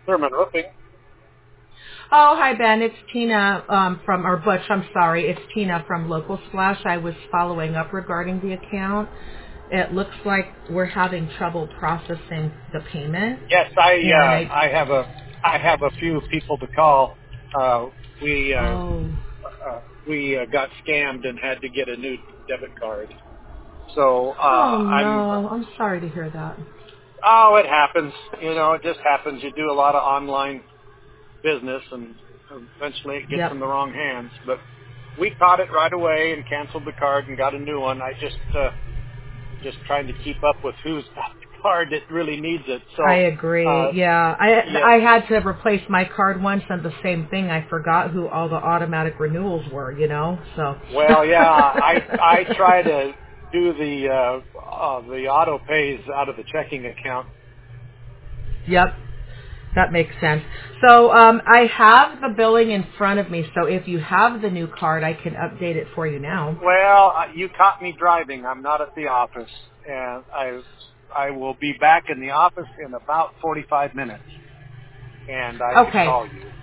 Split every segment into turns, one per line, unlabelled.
Thurman Roofing.
Oh, hi Ben. It's Tina from, or Butch, I'm sorry. It's Tina from Local Splash. I was following up regarding the account. It looks like we're having trouble processing the payment.
Yes,
And
I have a few people to call. Uh, we uh,
oh,
we got scammed and had to get a new debit card. So
oh no. I'm sorry to hear that.
oh, it happens. You know, it just happens. You do a lot of online business, and eventually it gets
Yep.
in the wrong hands. But we caught it right away and canceled the card and got a new one. I just trying to keep up with who's got the card that really needs it.
I
So,
agree. Yeah,
yeah,
I had to replace my card once, and the same thing. I forgot who all the automatic renewals were. So.
well, yeah, I try to do the auto pays out of the checking account.
Yep, that makes sense. So I have the billing in front of me. So if you have the new card, I can update it for you now.
Well, you caught me driving. I'm not at the office, and I will be back in the office in about 45 minutes, and I could
Okay.
call you.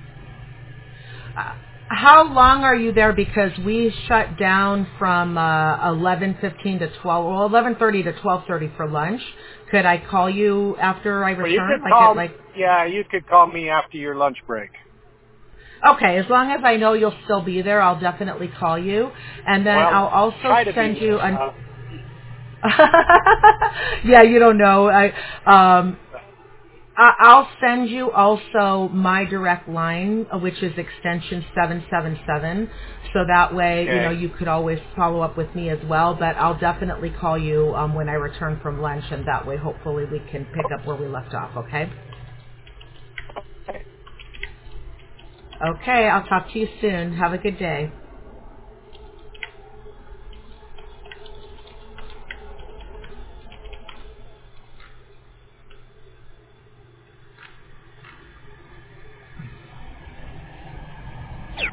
How long are you there? Because we shut down from 11:15 to 12, well, 11:30 to 12:30 for lunch. Could I call you after I
Well, you
return?
could
Like at
call.
like.
Yeah, you could call me after your lunch break.
Okay, as long as I know you'll still be there, I'll definitely call you, and then
Well,
I'll also
try to be
send you
there.
an. Yeah, you don't know. I'll send you also my direct line, which is extension 777. So that way,
Okay.
you could always follow up with me as well. But I'll definitely call you when I return from lunch, and that way, hopefully, we can pick up where we left off. Okay? Okay. I'll talk to you soon. Have a good day.